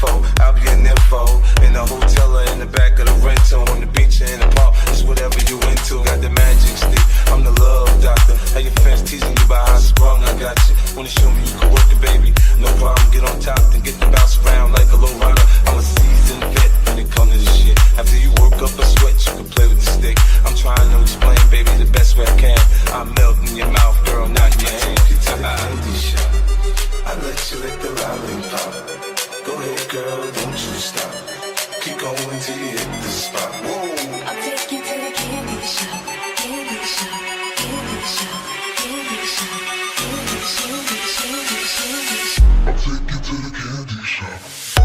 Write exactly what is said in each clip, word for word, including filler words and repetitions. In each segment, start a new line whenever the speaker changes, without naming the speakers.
info, I'll be an info. In the hotel or in the back of the rental, on the beach or in the park, it's whatever you into. Got the magic stick, I'm the love doctor. How your fans teasing you about how sprung I got you. Wanna show me you can work it, baby? No problem, get on top and get to bounce around like a low rider. I'm a seasoned vet when it comes to this shit. After you work up a sweat, you can play with the stick. I'm trying to explain, baby, the best way I can. I'm melting your mouth, girl, not your hand. I take you to the candy shop, I let you lick the lollipop. Go ahead, girl, don't you stop. Keep going till you hit the spot. Whoa.
I'll take you to the candy shop, candy shop, candy shop, candy shop, candy shop, candy shop, candy shop.
I'll take you to the candy shop.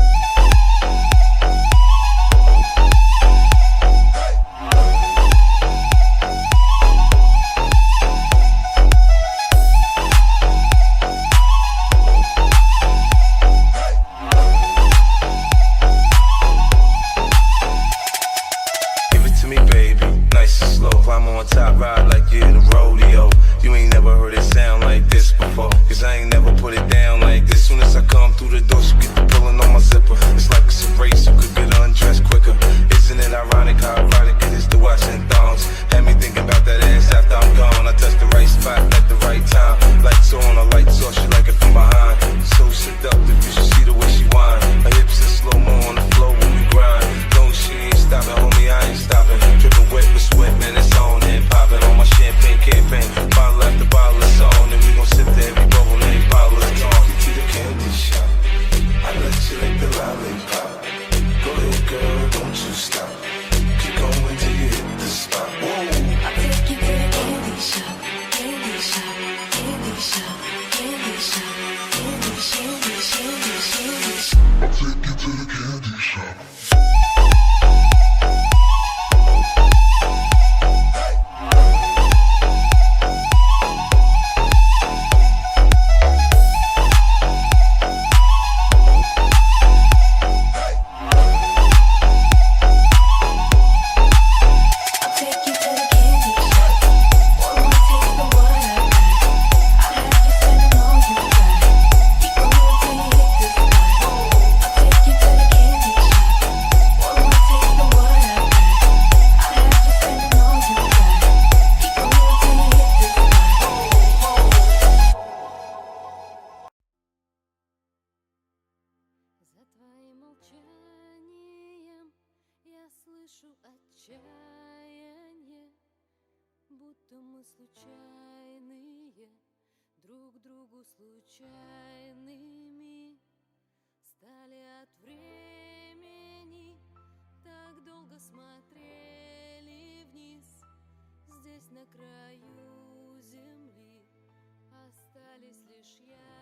On top, ride like you're in a rodeo. You ain't never heard it sound like this before, cause I ain't never put it down like this. Soon as I come through the door, she get the pulling on my zipper. It's like it's a race, you could get undressed quicker. Isn't it ironic how erotic it is to watch in thongs? Had me thinking about that ass after I'm gone. I touch the right spot at the right time. Lights on, a lights off, she like it from behind. So seductive, you should see the way she whine. Her hips are slow-mo on the floor when we grind. No, she ain't stopping, homie, I ain't stopping. Dripping wet with sweat, man, it's on and popping on my champagne campaign. Bottle after bottle is on, and we gon' sip to every bubble and every bottle is gone. Get to the candy shop, I let you lick the lollipop. Go ahead, girl, don't you stop. Keep going till you hit the spot. Whoa.
I'll take you to the candy shop, candy shop, candy shop, candy shop, candy shop, candy shop, candy shop.
I'll take you to the candy shop.
За твоим молчанием я слышу отчаяние, будто мы случайные, друг другу случайными стали от времени. Так долго смотрели вниз, здесь на краю земли остались лишь я